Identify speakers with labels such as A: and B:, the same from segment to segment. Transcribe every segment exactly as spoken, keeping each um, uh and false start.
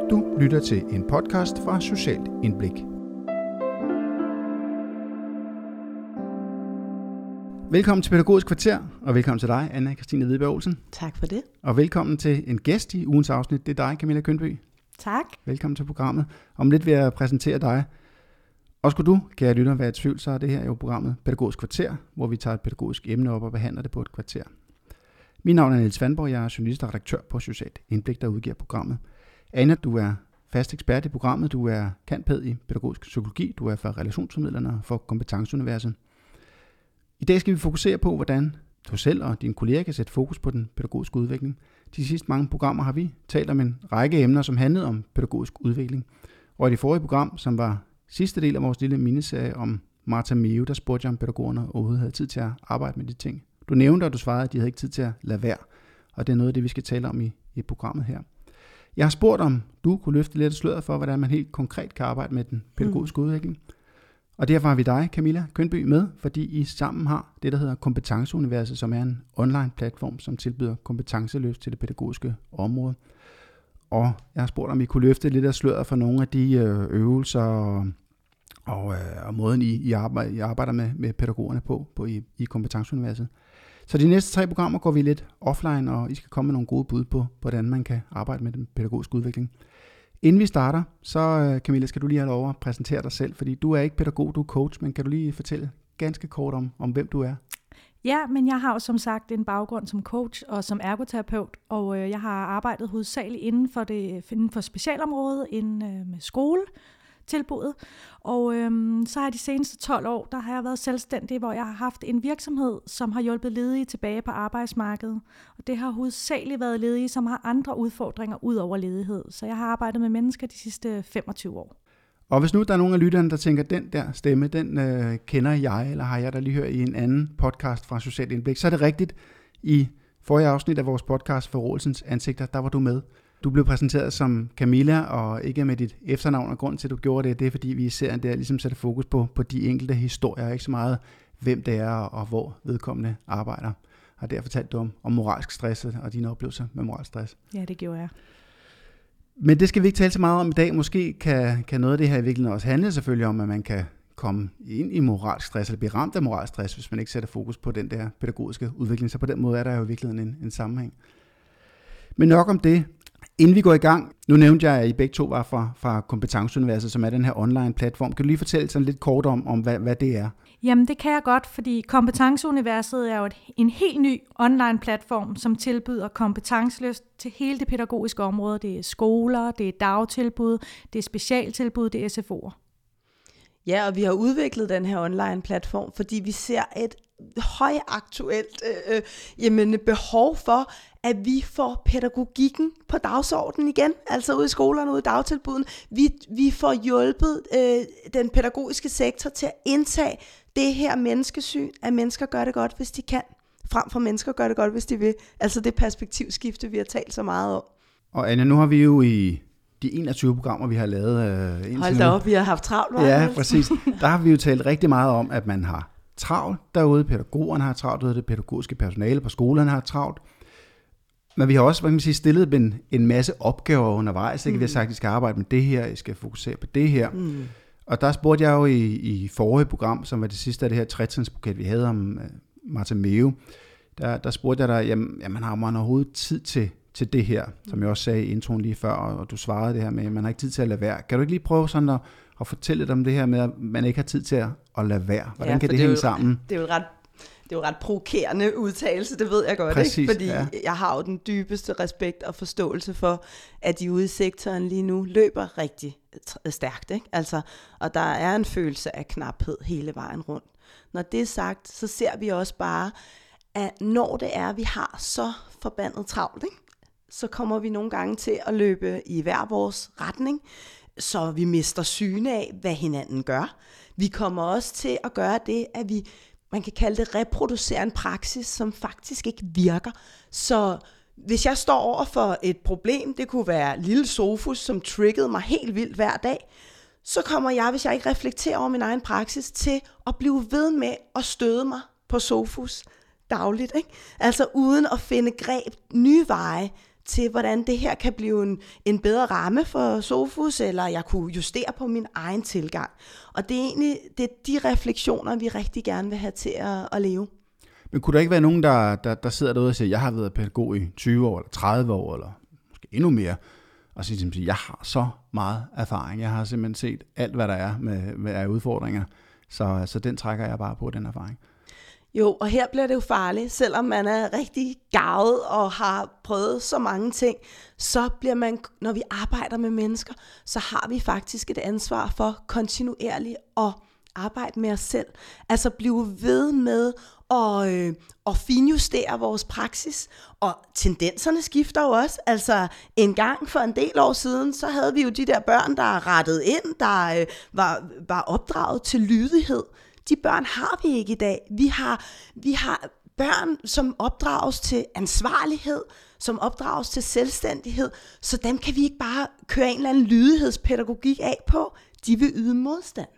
A: Du lytter til en podcast fra Socialt Indblik. Velkommen til Pædagogisk Kvarter, og velkommen til dig, Anna Christine Hvidberg Olsen.
B: Tak for det.
A: Og velkommen til en gæst i ugens afsnit. Det er dig, Camilla Kønby.
B: Tak.
A: Velkommen til programmet. Om lidt vil jeg præsentere dig. Og skulle du, kære lytter, være i tvivl, så er det her jo programmet Pædagogisk Kvarter, hvor vi tager et pædagogisk emne op og behandler det på et kvarter. Mit navn er Niels Vandborg, jeg er journalist og redaktør på Socialt Indblik, der udgiver programmet. Anna, du er fast ekspert i programmet, du er cand.pæd i pædagogisk psykologi, du er fra relationsformidlerne og for kompetenceuniverset. I dag skal vi fokusere på, hvordan du selv og dine kolleger kan sætte fokus på den pædagogiske udvikling. De sidste mange programmer har vi talt om en række emner, som handlede om pædagogisk udvikling. Og i det forrige program, som var sidste del af vores lille miniserie om Martha Mew, der spurgte jeg, om pædagogerne overhovedet havde tid til at arbejde med de ting. Du nævnte, og du svarede, at de havde ikke tid til at lade være. Og det er noget af det, vi skal tale om i, i programmet her. Jeg har spurgt, om du kunne løfte lidt af sløret for, hvordan man helt konkret kan arbejde med den pædagogiske mm. udvikling. Og derfor har vi dig, Camilla Kønby, med, fordi I sammen har det, der hedder Kompetenceuniverset, som er en online platform, som tilbyder kompetenceløft til det pædagogiske område. Og jeg har spurgt, om I kunne løfte lidt af sløret for nogle af de øvelser og, og, og måden, I, I, arbejder, I arbejder med, med pædagogerne på, på i, i Kompetenceuniverset. Så de næste tre programmer går vi lidt offline, og I skal komme med nogle gode bud på, hvordan man kan arbejde med den pædagogiske udvikling. Inden vi starter, så Camilla, skal du lige have lov at præsentere dig selv, fordi du er ikke pædagog, du er coach, men kan du lige fortælle ganske kort om, om hvem du er?
B: Ja, men jeg har jo som sagt en baggrund som coach og som ergoterapeut, og øh, jeg har arbejdet hovedsageligt inden for, det, inden for specialområdet, inden øh, med skole. tilbuddet. Og øhm, så har jeg de seneste tolv år, der har jeg været selvstændig, hvor jeg har haft en virksomhed, som har hjulpet ledige tilbage på arbejdsmarkedet. Og det har hovedsageligt været ledige, som har andre udfordringer ud over ledighed. Så jeg har arbejdet med mennesker de sidste femogtyve år.
A: Og hvis nu der er nogen af lytterne, der tænker, den der stemme, den øh, kender jeg, eller har jeg da lige hørt i en anden podcast fra Socialt Indblik, så er det rigtigt. I forrige afsnit af vores podcast Forrådelsens Ansigter, der var du med. Du blev præsenteret som Camilla, og ikke med dit efternavn, og grund til, at du gjorde det, det er, fordi vi i serien der ligesom sætter fokus på, på de enkelte historier, ikke så meget, hvem det er, og hvor vedkommende arbejder. Og der fortalte du om, om moralsk stress, og dine oplevelser med moralsk stress.
B: Ja, det gjorde jeg.
A: Men det skal vi ikke tale så meget om i dag. Måske kan, kan noget af det her i virkeligheden også handle selvfølgelig om, at man kan komme ind i moralsk stress, eller blive ramt af moralsk stress, hvis man ikke sætter fokus på den der pædagogiske udvikling. Så på den måde er der jo i virkeligheden en, en sammenhæng. Men nok om det. Inden vi går i gang, nu nævnte jeg, at I begge to var fra, fra Kompetenceuniverset, som er den her online platform. Kan du lige fortælle sådan lidt kort om, om hvad, hvad det er?
B: Jamen det kan jeg godt, fordi Kompetenceuniverset er jo et, en helt ny online platform, som tilbyder kompetenceløft til hele det pædagogiske område. Det er skoler, det er dagtilbud, det er specialtilbud, det er S F O'er.
C: Ja, og vi har udviklet den her online platform, fordi vi ser et højaktuelt øh, jamen, behov for, at vi får pædagogikken på dagsordenen igen, altså ude i skolerne, ude i dagtilbuden. Vi, vi får hjulpet øh, den pædagogiske sektor til at indtage det her menneskesyn, at mennesker gør det godt, hvis de kan, frem for mennesker gør det godt, hvis de vil. Altså det perspektivskifte, vi har talt så meget om.
A: Og Anna, nu har vi jo i de enogtyve programmer, vi har lavet øh, indtil
C: Hold da op, vi har haft travlt.
A: Ja, præcis. Der har vi jo talt rigtig meget om, at man har travlt derude, pædagogerne har travlt derude, det pædagogiske personale på skolerne har travlt. Men vi har også, hvad kan man sige, stillet en, en masse opgaver undervejs. Ikke? Mm. Vi har sagt, at I skal arbejde med det her, I skal fokusere på det her. Mm. Og der spurgte jeg jo i, i forrige program, som var det sidste af det her tretrinsbuket, vi havde om uh, Martha Mew, der, der spurgte jeg dig, jamen, jamen har man overhovedet tid til, til det her, som jeg også sagde i introen lige før, og, og du svarede det her med, at man har ikke tid til at lade være. Kan du ikke lige prøve sådan at, at fortælle lidt om det her med, at man ikke har tid til at, at lade være? Hvordan ja, kan det, det hænge jo, sammen?
C: Det er jo ret Det er jo ret provokerende udtalelse, det ved jeg godt,
A: Præcis,
C: ikke? Fordi
A: ja.
C: jeg har jo den dybeste respekt og forståelse for, at de ude i sektoren lige nu løber rigtig stærkt, ikke? Altså, og der er en følelse af knaphed hele vejen rundt. Når det er sagt, så ser vi også bare, at når det er, at vi har så forbandet travlt, ikke? Så kommer vi nogle gange til at løbe i hver vores retning, så vi mister syne af, hvad hinanden gør. Vi kommer også til at gøre det, at vi man kan kalde det reproducere en praksis, som faktisk ikke virker. Så hvis jeg står over for et problem, det kunne være lille Sofus, som triggede mig helt vildt hver dag, så kommer jeg, hvis jeg ikke reflekterer over min egen praksis, til at blive ved med at støde mig på Sofus dagligt, ikke? Altså uden at finde greb, nye veje til, hvordan det her kan blive en, en bedre ramme for Sofus, eller jeg kunne justere på min egen tilgang. Og det er egentlig det er de refleksioner, vi rigtig gerne vil have til at, at leve.
A: Men kunne der ikke være nogen, der, der, der sidder derude og siger, jeg har været pædagog i tyve år, eller tredive år, eller måske endnu mere, og så siger, jeg har så meget erfaring. Jeg har simpelthen set alt, hvad der er med, med af udfordringer, så, så den trækker jeg bare på, den erfaring.
C: Jo, og her bliver det jo farligt, selvom man er rigtig garvet og har prøvet så mange ting, så bliver man, når vi arbejder med mennesker, så har vi faktisk et ansvar for kontinuerligt at arbejde med os selv. Altså blive ved med at, øh, at finjustere vores praksis, og tendenserne skifter jo også. Altså en gang for en del år siden, så havde vi jo de der børn, der rettede ind, der øh, var, var opdraget til lydighed. De børn har vi ikke i dag. Vi har, vi har børn, som opdrages til ansvarlighed, som opdrages til selvstændighed, så dem kan vi ikke bare køre en eller anden lydighedspædagogik af på. De vil yde modstand.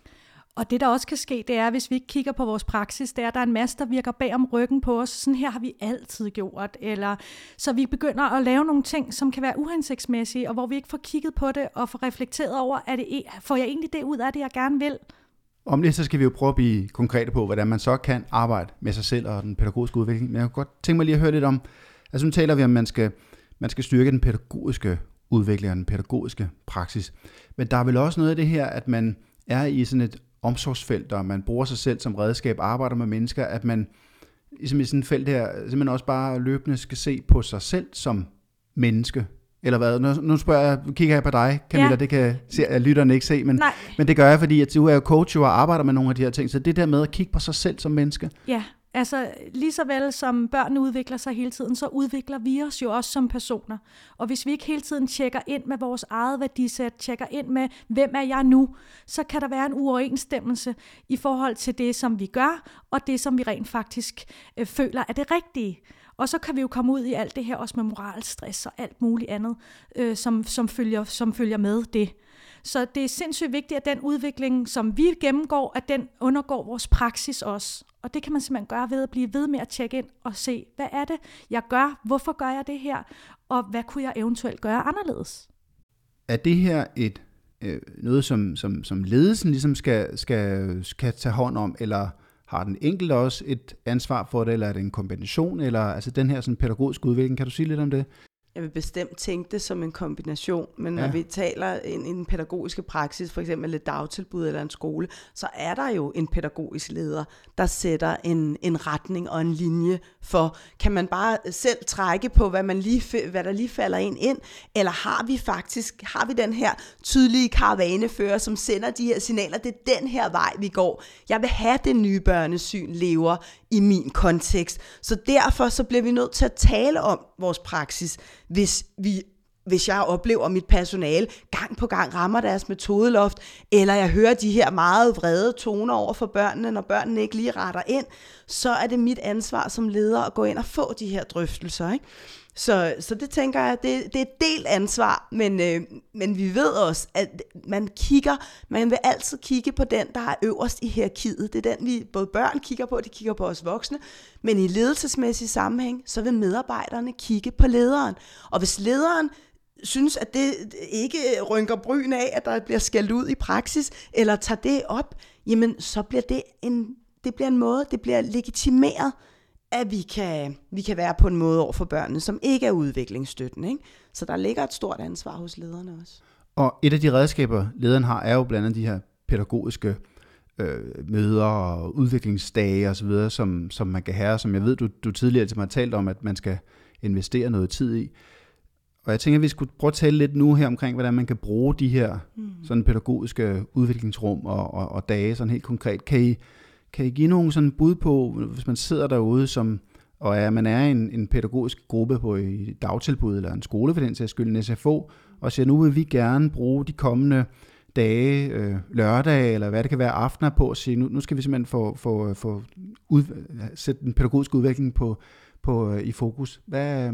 B: Og det, der også kan ske, det er, hvis vi ikke kigger på vores praksis, det er, at der er en masse, der virker bag om ryggen på os. Sådan her har vi altid gjort. Eller, så vi begynder at lave nogle ting, som kan være uhensigtsmæssige, og hvor vi ikke får kigget på det og får reflekteret over, er det, får jeg egentlig det ud af det, jeg gerne vil?
A: Om det, så skal vi jo prøve at blive konkrete på, hvordan man så kan arbejde med sig selv og den pædagogiske udvikling. Men jeg kunne godt tænke mig lige at høre lidt om, altså nu taler vi om, at man skal, man skal styrke den pædagogiske udvikling og den pædagogiske praksis. Men der er vel også noget af det her, at man er i sådan et omsorgsfelt, og man bruger sig selv som redskab, arbejder med mennesker, at man ligesom i sådan et felt her, simpelthen også bare løbende skal se på sig selv som menneske. Eller hvad? Nu, nu spørger jeg, kigger jeg på dig, Camilla, ja. Det kan se, lytterne ikke se, men, men det gør jeg, fordi at du er jo coach og arbejder med nogle af de her ting, så det der med at kigge på sig selv som menneske.
B: Ja, altså lige så vel som børnene udvikler sig hele tiden, så udvikler vi os jo også som personer. Og hvis vi ikke hele tiden tjekker ind med vores eget værdisæt, tjekker ind med, hvem er jeg nu, så kan der være en uoverensstemmelse i forhold til det, som vi gør, og det, som vi rent faktisk øh, føler er det rigtige. Og så kan vi jo komme ud i alt det her også med moralstress og alt muligt andet, øh, som, som, følger, som følger med det. Så det er sindssygt vigtigt, at den udvikling, som vi gennemgår, at den undergår vores praksis også. Og det kan man simpelthen gøre ved at blive ved med at tjekke ind og se, hvad er det, jeg gør, hvorfor gør jeg det her, og hvad kunne jeg eventuelt gøre anderledes?
A: Er det her et øh, noget, som, som, som ledelsen ligesom skal, skal, skal tage hånd om, eller har den enkelte også et ansvar for det, eller er det en kombination, eller altså den her sådan pædagogiske udvikling, kan du sige lidt om det?
C: Jeg vil bestemt tænke det som en kombination, men når
A: ja.
C: vi taler i den pædagogiske praksis, for eksempel et dagtilbud eller en skole, så er der jo en pædagogisk leder, der sætter en, en retning og en linje for, kan man bare selv trække på, hvad, man lige, hvad der lige falder ind ind, eller har vi faktisk, har vi den her tydelige karavanefører, som sender de her signaler, det er den her vej, vi går. Jeg vil have, det nye børnesyn lever i min kontekst, så derfor så bliver vi nødt til at tale om vores praksis, hvis vi hvis jeg oplever mit personale gang på gang rammer deres metodeloft, eller jeg hører de her meget vrede toner over for børnene, når børnene ikke lige retter ind, så er det mit ansvar som leder at gå ind og få de her drøftelser, ikke? Så, så det tænker jeg, det, det er et delt ansvar, men, øh, men vi ved også, at man kigger, man vil altid kigge på den, der er øverst i hierarkiet. Det er den, vi både børn kigger på, de kigger på os voksne, men i ledelsesmæssig sammenhæng, så vil medarbejderne kigge på lederen. Og hvis lederen synes, at det ikke rynker bryn af, at der bliver skældt ud i praksis, eller tager det op, jamen så bliver det en, det bliver en måde, det bliver legitimeret, at vi kan, vi kan være på en måde over for børnene, som ikke er udviklingsstøttende, ikke? Så der ligger et stort ansvar hos lederne også.
A: Og et af de redskaber, lederen har, er jo blandt andet de her pædagogiske øh, møder og udviklingsdage osv., som, som man kan have, som jeg ved, du, du tidligere til mig har talt om, at man skal investere noget tid i. Og jeg tænker, at vi skulle prøve at tale lidt nu her omkring, hvordan man kan bruge de her mm. sådan pædagogiske udviklingsrum og, og, og dage sådan helt konkret. Kan I, kan I give nogle sådan bud på, hvis man sidder derude, som, og er, man er i en, en pædagogisk gruppe på et dagtilbud eller en skole for den sags skyld, en S F O, og siger, nu vil vi gerne bruge de kommende dage, øh, lørdage, eller hvad det kan være, aftener på, at sige, nu, nu skal vi simpelthen få, få, få ud, sætte den pædagogiske udvikling på, på, øh, i fokus. Hvad, øh,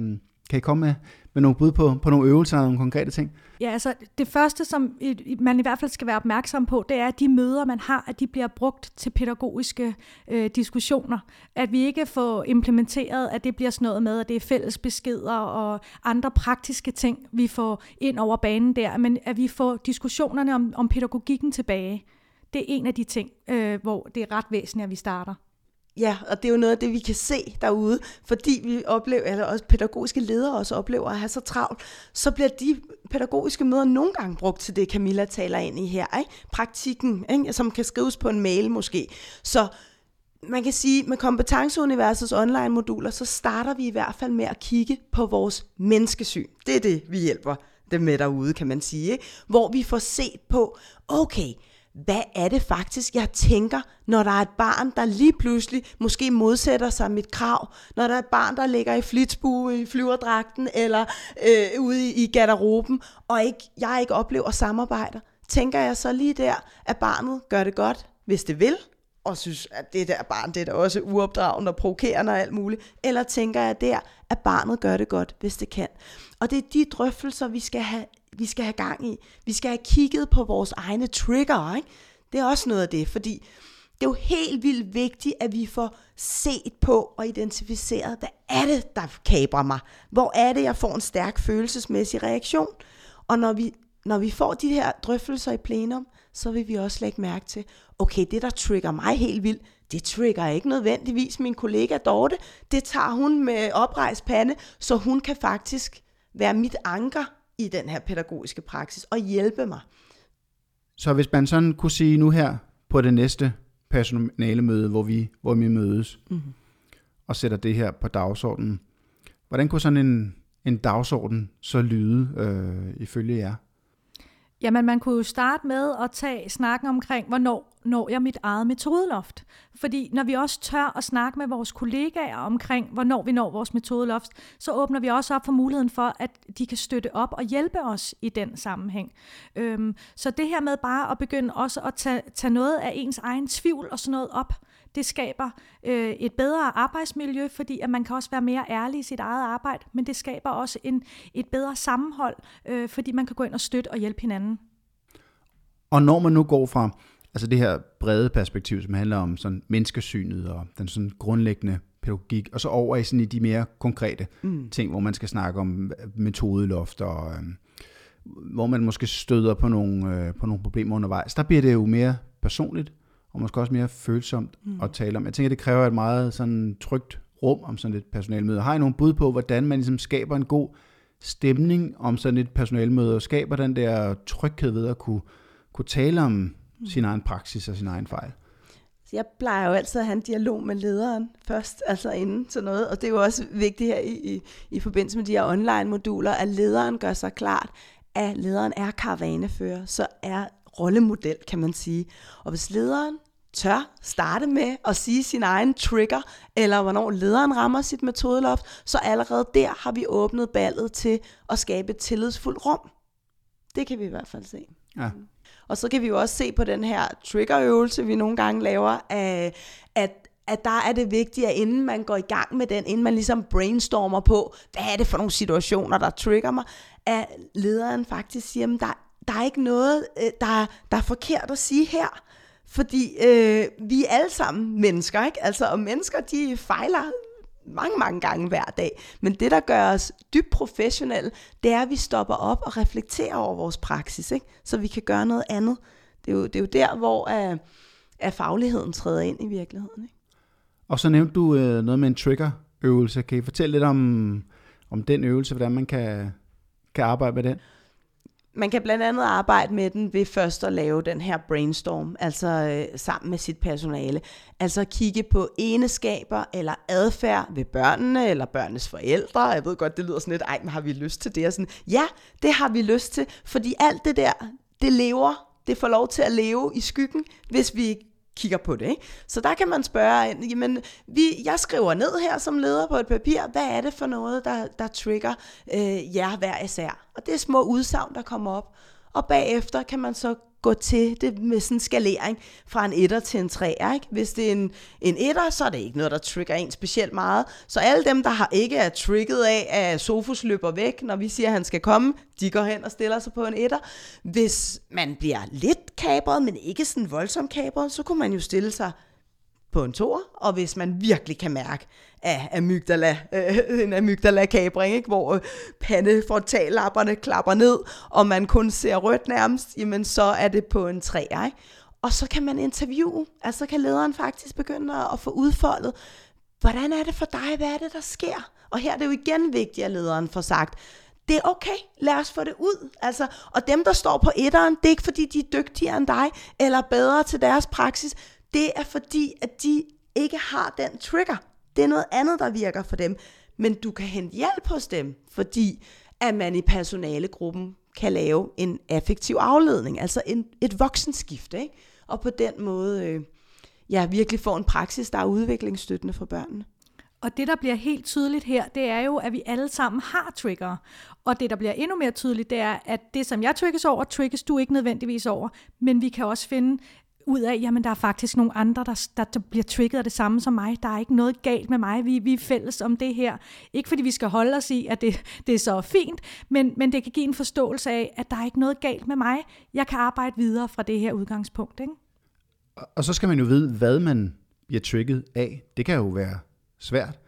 A: Kan I komme med, med nogle bud på, på nogle øvelser og nogle konkrete ting?
B: Ja, altså det første, som man i hvert fald skal være opmærksom på, det er, at de møder, man har, at de bliver brugt til pædagogiske øh, diskussioner. At vi ikke får implementeret, at det bliver sådan noget med, at det er fælles beskeder og andre praktiske ting, vi får ind over banen der, men at vi får diskussionerne om, om pædagogikken tilbage. Det er en af de ting, øh, hvor det er ret væsentligt, at vi starter.
C: Ja, og det er jo noget af det, vi kan se derude, fordi vi oplever, eller også pædagogiske ledere også oplever at have så travlt, så bliver de pædagogiske møder nogle gange brugt til det, Camilla taler ind i her, ikke? Praktikken, ikke? Som kan skrives på en mail måske. Så man kan sige, med Kompetenceuniversets online-moduler, så starter vi i hvert fald med at kigge på vores menneskesyn. Det er det, vi hjælper dem med derude, kan man sige, ikke? Hvor vi får set på, okay, hvad er det faktisk, jeg tænker, når der er et barn, der lige pludselig måske modsætter sig mit krav, når der er et barn, der ligger i flitsbue i flyverdragten eller øh, ude i, i garderoben, og ikke, jeg ikke oplever samarbejder. Tænker jeg så lige der, at barnet gør det godt, hvis det vil, og synes, at det der barn, det er da også uopdragende og provokerende og alt muligt, eller tænker jeg der, at barnet gør det godt, hvis det kan. Og det er de drøftelser, vi skal have vi skal have gang i. Vi skal have kigget på vores egne trigger, ikke? Det er også noget af det, fordi det er jo helt vildt vigtigt, at vi får set på og identificeret, hvad er det, der kabrer mig? Hvor er det, jeg får en stærk følelsesmæssig reaktion? Og når vi, når vi får de her drøftelser i plenum, så vil vi også lægge mærke til, okay, det der trigger mig helt vildt, det trigger ikke nødvendigvis min kollega Dorte. Det tager hun med oprejst pande, så hun kan faktisk være mit anker i den her pædagogiske praksis og hjælpe mig.
A: Så hvis man sådan kunne sige nu her på det næste personalemøde, hvor vi, hvor vi mødes mm-hmm. og sætter det her på dagsordenen, hvordan kunne sådan en, en dagsorden så lyde øh, ifølge jer?
B: Jamen, man kunne jo starte med at tage snakken omkring, hvornår når jeg mit eget metodeloft. Fordi når vi også tør at snakke med vores kollegaer omkring, hvornår vi når vores metodeloft, så åbner vi også op for muligheden for, at de kan støtte op og hjælpe os i den sammenhæng. Øhm, så det her med bare at begynde også at tage, tage noget af ens egen tvivl og sådan noget op, det skaber øh, et bedre arbejdsmiljø, fordi at man kan også være mere ærlig i sit eget arbejde, men det skaber også en, et bedre sammenhold, øh, fordi man kan gå ind og støtte og hjælpe hinanden.
A: Og når man nu går fra altså det her brede perspektiv, som handler om sådan menneskesynet og den sådan grundlæggende pædagogik, og så over i sådan i de mere konkrete mm. ting, hvor man skal snakke om metodeloft og øh, hvor man måske støder på nogle, øh, på nogle problemer undervejs, der bliver det jo mere personligt og måske også mere følsomt mm. at tale om. Jeg tænker, det kræver et meget sådan trygt rum om sådan et personalmøde. Har I nogle bud på, hvordan man ligesom skaber en god stemning om sådan et personalmøde og skaber den der tryghed ved at kunne, kunne tale om mm. sin egen praksis og sin egen fejl?
C: Jeg plejer jo altid at have en dialog med lederen først, altså inden til noget, og det er jo også vigtigt her i, i, i forbindelse med de her online-moduler, at lederen gør sig klart, at lederen er karavanefører, så er rollemodel, kan man sige. Og hvis lederen tør starte med at sige sin egen trigger, eller hvornår lederen rammer sit metodeloft, så allerede der har vi åbnet ballet til at skabe et tillidsfuldt rum. Det kan vi i hvert fald se.
A: Ja.
C: Og så kan vi jo også se på den her triggerøvelse, vi nogle gange laver, at, at, at der er det vigtigt, at inden man går i gang med den, inden man ligesom brainstormer på, hvad er det for nogle situationer, der trigger mig, at lederen faktisk siger, at der, der er ikke noget, der, der er forkert at sige her. Fordi øh, vi er alle sammen mennesker, ikke? Altså, og mennesker, de fejler mange, mange gange hver dag. Men det, der gør os dybt professionelle, det er, at vi stopper op og reflekterer over vores praksis, ikke? Så vi kan gøre noget andet. Det er jo, det er jo der, hvor uh, at fagligheden træder ind i virkeligheden, ikke?
A: Og så nævnte du øh, noget med en triggerøvelse. Kan I fortælle lidt om, om den øvelse, hvordan man kan, kan arbejde med den?
C: Man kan blandt andet arbejde med den ved først at lave den her brainstorm, altså øh, sammen med sit personale. Altså kigge på egenskaber eller adfærd ved børnene eller børnenes forældre. Jeg ved godt, det lyder sådan lidt, ej, men har vi lyst til det? Og sådan, ja, det har vi lyst til, fordi alt det der, det lever, det får lov til at leve i skyggen, hvis vi kigger på det, ikke? Så der kan man spørge, jamen, vi, jeg skriver ned her som leder på et papir, hvad er det for noget, der, der trigger øh, jer hver især? Og det er små udsagn, der kommer op. Og bagefter kan man så gå til det med sådan en skalering fra en etter til en treer. Ikke? Hvis det er en, en etter, så er det ikke noget, der trigger en specielt meget. Så alle dem, der har ikke er trigget af, at Sofus løber væk, når vi siger, at han skal komme, de går hen og stiller sig på en etter. Hvis man bliver lidt kapret, men ikke sådan voldsomt kapret, så kunne man jo stille sig på en toer, og hvis man virkelig kan mærke af amygdala, øh, en amygdala-kapring, ikke? Hvor øh, pandefrontallapperne klapper ned, og man kun ser rødt nærmest, jamen så er det på en treer, ikke? Og så kan man interviewe, altså kan lederen faktisk begynde at få udfoldet, hvordan er det for dig, hvad er det, der sker? Og her er det jo igen vigtigt, at lederen får sagt, det er okay, lad os få det ud. Altså, og dem, der står på etteren, det er ikke fordi, de er dygtigere end dig, eller bedre til deres praksis. Det er fordi, at de ikke har den trigger. Det er noget andet, der virker for dem. Men du kan hente hjælp hos dem, fordi at man i personalegruppen kan lave en affektiv afledning, altså en, et voksenskifte, ikke? Og på den måde øh, ja, virkelig får en praksis, der er udviklingsstøttende for børnene.
B: Og det, der bliver helt tydeligt her, det er jo, at vi alle sammen har trigger. Og det, der bliver endnu mere tydeligt, det er, at det, som jeg trigges over, trigges du ikke nødvendigvis over. Men vi kan også finde ud af, jamen der er faktisk nogle andre, der, der, der bliver trigget af det samme som mig. Der er ikke noget galt med mig. Vi, vi er fælles om det her. Ikke fordi vi skal holde os i, at det, det er så fint, men, men det kan give en forståelse af, at der er ikke noget galt med mig. Jeg kan arbejde videre fra det her udgangspunkt. Ikke?
A: Og så skal man jo vide, hvad man bliver trigget af. Det kan jo være svært.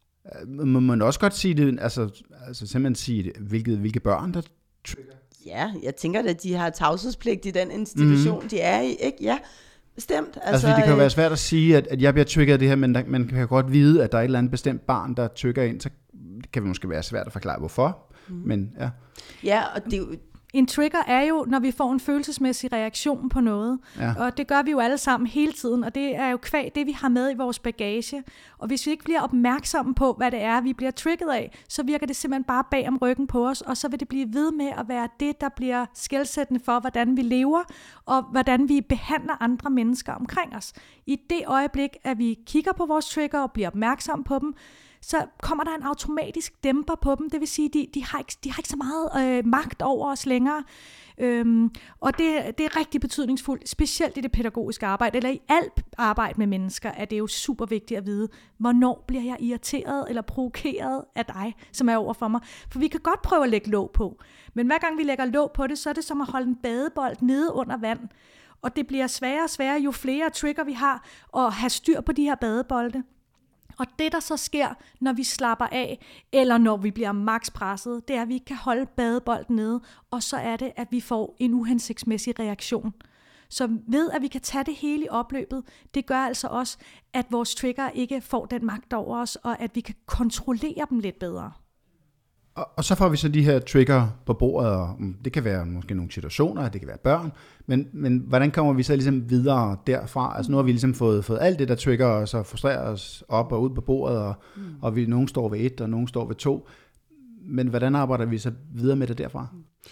A: Må man også godt sige det, altså, altså simpelthen sige det, hvilke, hvilke børn, der trigger?
C: Ja, jeg tænker, at de har tavshedspligt i den institution, mm. de er i, ikke? Ja, bestemt. Altså,
A: altså det kan jo være svært at sige, at, at jeg bliver trigget af det her, men der, man kan godt vide, at der er et eller andet bestemt barn, der trigger ind, så kan det måske være svært at forklare, hvorfor. Mm. Men ja.
C: Ja, og det er jo...
B: En trigger er jo, når vi får en følelsesmæssig reaktion på noget, ja. Og det gør vi jo alle sammen hele tiden, og det er jo kvæg det, vi har med i vores bagage. Og hvis vi ikke bliver opmærksomme på, hvad det er, vi bliver trigget af, så virker det simpelthen bare bag om ryggen på os, og så vil det blive ved med at være det, der bliver skelsættende for, hvordan vi lever, og hvordan vi behandler andre mennesker omkring os. I det øjeblik, at vi kigger på vores trigger og bliver opmærksomme på dem, så kommer der en automatisk dæmper på dem. Det vil sige, de, de, har, ikke, de har ikke så meget øh, magt over os længere. Øhm, og det, det er rigtig betydningsfuldt, specielt i det pædagogiske arbejde, eller i alt arbejde med mennesker, er det jo super vigtigt at vide, hvornår bliver jeg irriteret eller provokeret af dig, som er over for mig. For vi kan godt prøve at lægge låg på, men hver gang vi lægger låg på det, så er det som at holde en badebold nede under vand. Og det bliver sværere og sværere, jo flere trigger vi har, at have styr på de her badebolde. Og det, der så sker, når vi slapper af, eller når vi bliver max presset, det er, at vi ikke kan holde badebolden nede, og så er det, at vi får en uhensigtsmæssig reaktion. Så ved, at vi kan tage det hele i opløbet, det gør altså også, at vores trigger ikke får den magt over os, og at vi kan kontrollere dem lidt bedre.
A: Og, og så får vi så de her trigger på bordet, og det kan være måske nogle situationer, det kan være børn, men, men hvordan kommer vi så ligesom videre derfra? Altså nu har vi ligesom fået, fået alt det, der trigger os og frustrerer os op og ud på bordet, og, mm. og vi, nogen står ved et, og nogen står ved to. Men hvordan arbejder vi så videre med det derfra?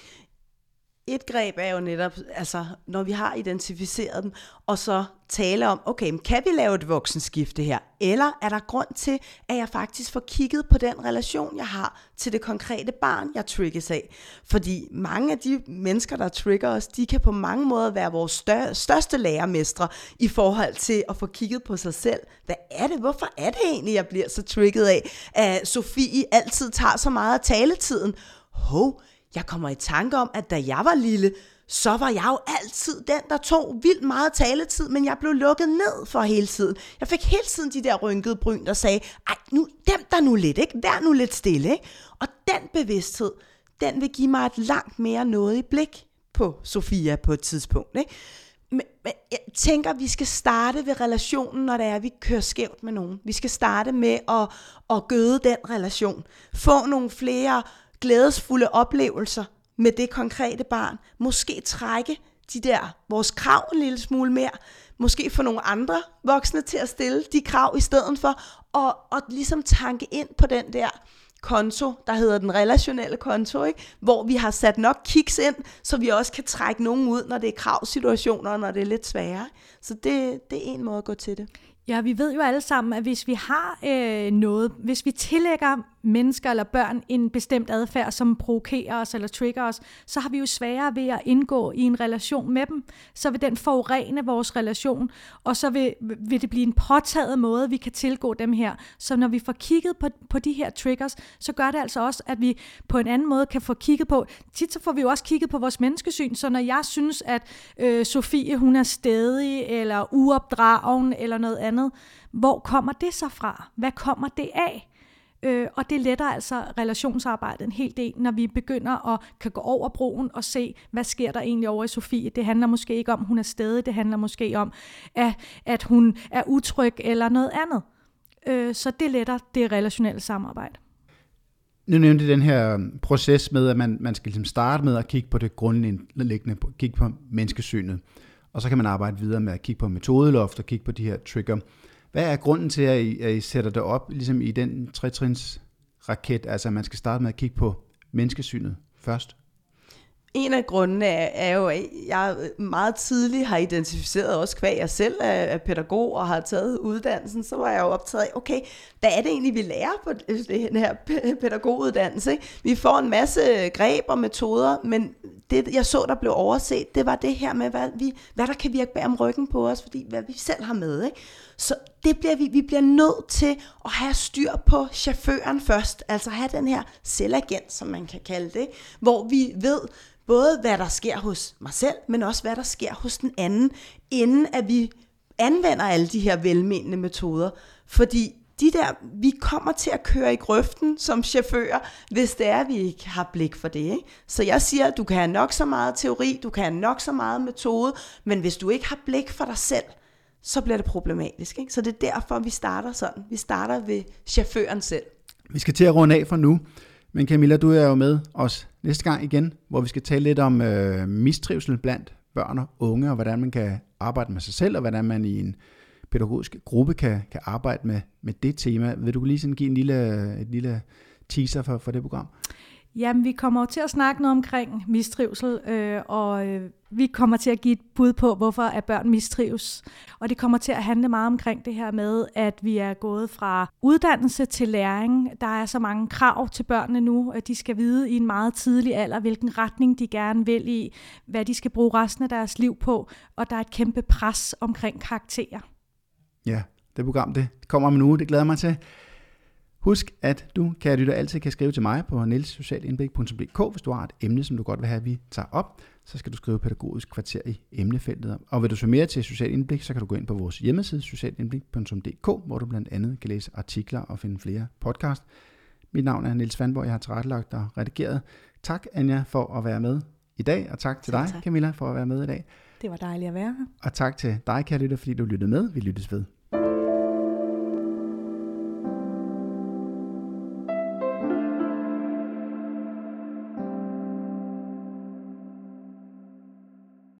C: Et greb er jo netop, altså når vi har identificeret dem, og så tale om, okay, men kan vi lave et voksenskifte her? Eller er der grund til, at jeg faktisk får kigget på den relation, jeg har til det konkrete barn, jeg trigges af? Fordi mange af de mennesker, der trigger os, de kan på mange måder være vores stør- største lærermestre i forhold til at få kigget på sig selv. Hvad er det? Hvorfor er det egentlig, jeg bliver så trigget af, at Sofie altid tager så meget af taletiden? Hov, jeg kommer i tanke om, at da jeg var lille, så var jeg jo altid den, der tog vildt meget taletid, men jeg blev lukket ned for hele tiden. Jeg fik hele tiden de der rynkede bryn, der sagde, ej, nu, dæmp dig nu lidt, ikke? Vær nu lidt stille, ikke? Og den bevidsthed, den vil give mig et langt mere nådigt blik på Sofia på et tidspunkt, ikke? Men, men jeg tænker, at vi skal starte ved relationen, når det er, at vi kører skævt med nogen. Vi skal starte med at, at gøde den relation. Få nogle flere glædesfulde oplevelser med det konkrete barn. Måske trække de der, vores krav en lille smule mere. Måske få nogle andre voksne til at stille de krav i stedet for. Og, og ligesom tanke ind på den der konto, der hedder den relationelle konto, ikke? Hvor vi har sat nok kiks ind, så vi også kan trække nogen ud, når det er kravsituationer, og når det er lidt sværere. Så det, det er en måde at gå til det.
B: Ja, vi ved jo alle sammen, at hvis vi har øh, noget, hvis vi tillægger mennesker eller børn en bestemt adfærd, som provokerer os eller trigger os, så har vi jo sværere ved at indgå i en relation med dem. Så vil den forurene vores relation, og så vil, vil det blive en påtaget måde, vi kan tilgå dem her. Så når vi får kigget på, på de her triggers, så gør det altså også, at vi på en anden måde kan få kigget på, tit så får vi jo også kigget på vores menneskesyn, så når jeg synes, at øh, Sofie hun er stædig, eller uopdragen, eller noget andet, hvor kommer det så fra? Hvad kommer det af? Øh, og det letter altså relationsarbejdet en hel del, når vi begynder at kan gå over broen og se, hvad sker der egentlig over i Sofie. Det handler måske ikke om, at hun er stædig, det handler måske om, at, at hun er utryg eller noget andet. Øh, så det letter det relationelle samarbejde.
A: Nu nævnte den her proces med, at man, man skal ligesom starte med at kigge på det grundlæggende, kigge på menneskesynet. Og så kan man arbejde videre med at kigge på metodeloft og kigge på de her trigger. Hvad er grunden til, at I, at I sætter det op ligesom i den tretrins raket? Altså, at man skal starte med at kigge på menneskesynet først?
C: En af grundene er, er jo, at jeg meget tidligt har identificeret, også kvad jeg selv er pædagog og har taget uddannelsen, så var jeg jo optaget af, okay, hvad er det egentlig, vi lærer på den her pædagoguddannelse? Ikke? Vi får en masse greb og metoder, men det, jeg så, der blev overset, det var det her med, hvad, vi, hvad der kan virke bag om ryggen på os, fordi hvad vi selv har med. Ikke? Så det bliver vi, vi bliver nødt til at have styr på chaufføren først, altså have den her selvagent, som man kan kalde det, hvor vi ved, både hvad der sker hos mig selv, men også hvad der sker hos den anden, inden at vi anvender alle de her velmenende metoder. Fordi de der, vi kommer til at køre i grøften som chauffører, hvis det er, at vi ikke har blik for det. Ikke? Så jeg siger, at du kan have nok så meget teori, du kan have nok så meget metode, men hvis du ikke har blik for dig selv, så bliver det problematisk. Ikke? Så det er derfor, vi starter sådan. Vi starter ved chaufføren selv.
A: Vi skal til at runde af for nu. Men Camilla, du er jo med os næste gang igen, hvor vi skal tale lidt om øh, mistrivsel blandt børn og unge, og hvordan man kan arbejde med sig selv, og hvordan man i en pædagogisk gruppe kan, kan arbejde med, med det tema. Vil du lige sådan give en lille, et lille teaser for, for det program?
B: Jamen, vi kommer til at snakke noget omkring mistrivsel, øh, og øh, vi kommer til at give et bud på, hvorfor at børn mistrives. Og det kommer til at handle meget omkring det her med, at vi er gået fra uddannelse til læring. Der er så mange krav til børnene nu, at de skal vide i en meget tidlig alder, hvilken retning de gerne vil i, hvad de skal bruge resten af deres liv på, og der er et kæmpe pres omkring karakterer.
A: Ja, det program, det kommer om en uge, det glæder mig til. Husk, at du, kære lytter, altid kan skrive til mig på niels social indblik punktum d k, hvis du har et emne, som du godt vil have, at vi tager op. Så skal du skrive pædagogisk kvarter i emnefeltet. Og vil du så mere til Social Indblik, så kan du gå ind på vores hjemmeside, social indblik punktum d k, hvor du blandt andet kan læse artikler og finde flere podcast. Mit navn er Niels Svandborg, jeg har tilrettelagt og redigeret. Tak, Anja, for at være med i dag, og tak til dig, tak. Camilla, for at være med i dag.
B: Det var dejligt at være her.
A: Og tak til dig, kære lytter, fordi du lyttede med. Vi lyttes ved.